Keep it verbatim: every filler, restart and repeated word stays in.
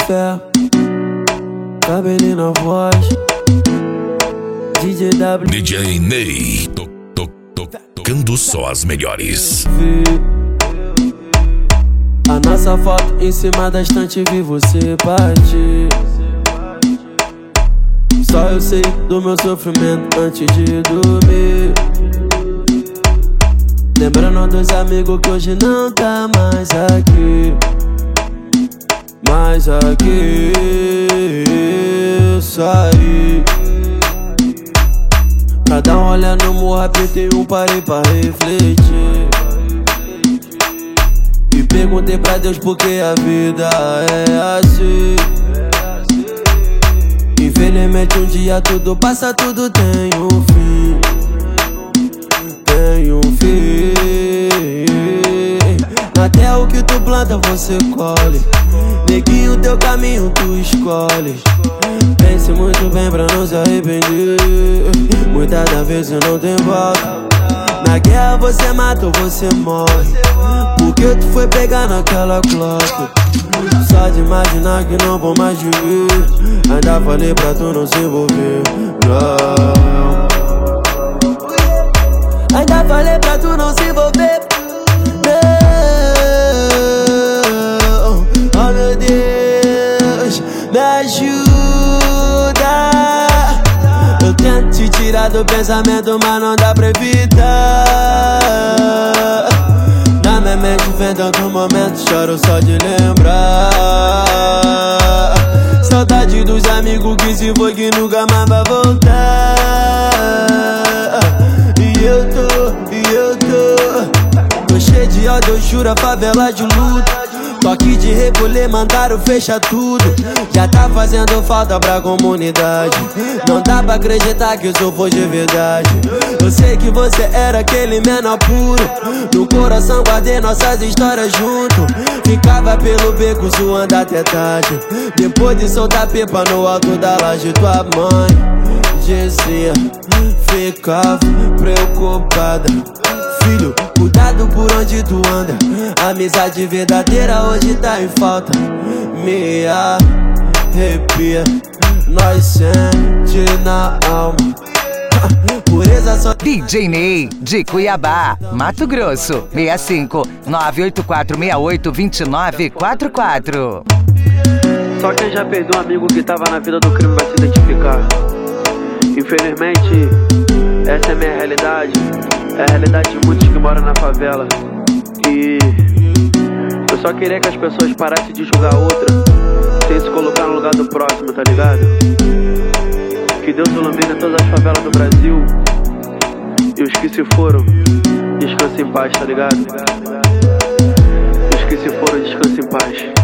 fé, cabelinho na voz, D J W, D J Ney, to, to, to, tocando só as melhores. A nossa foto em cima da estante, vi você partir. Só eu sei do meu sofrimento antes de dormir. Lembrando dos amigos que hoje não tá mais aqui. Mas aqui eu saí pra dar uma olhada no morro, apertei um, parei pra refletir. E perguntei pra Deus por que a vida é assim. Infelizmente um dia tudo passa, tudo tem um fim. Tem um fim. Até o que tu planta você colhe. Neguinho, teu caminho tu escolhes. Pense muito bem pra não se arrepender. Muitas das vezes não tem volta. Na guerra você mata ou você morre. Porque tu foi pegar naquela clock. Só de imaginar que não vou mais te ver. Ainda falei pra tu não se envolver. Não. Ainda falei pra tu não se envolver. Não. Oh meu Deus, me ajuda. Eu tento te tirar do pensamento, mas não dá pra evitar. Na minha mente vem tanto momento, choro só de lembrar. Saudade dos amigos que se foi, que nunca mais vai voltar. E eu tô, e eu tô Tô cheio de ódio, eu juro, a favela de luto. Toque de recolher, mandaram fechar tudo. Já tá fazendo falta pra comunidade. Não dá pra acreditar que isso foi de verdade. Eu sei que você era aquele menor puro. No coração guardei nossas histórias junto. Ficava pelo beco zoando até tarde. Depois de soltar pipa no alto da laje, tua mãe dizia, ficava preocupada. Filho, cuidado por onde tu anda. Amizade verdadeira hoje tá em falta. Me arrepia, nós sente na alma. Pureza só. D J Ney, de Cuiabá, Mato Grosso. seis cinco nove oito quatro seis oito dois nove quatro quatro. Só quem já perdeu um amigo que tava na vida do crime vai se identificar. Infelizmente, essa é a minha realidade. É a realidade de muitos que moram na favela. E eu só queria que as pessoas parassem de julgar outra sem se colocar no lugar do próximo, tá ligado? Que Deus ilumine todas as favelas do Brasil. E os que se foram, descansem em paz, tá ligado? Os que se foram, descansem em paz.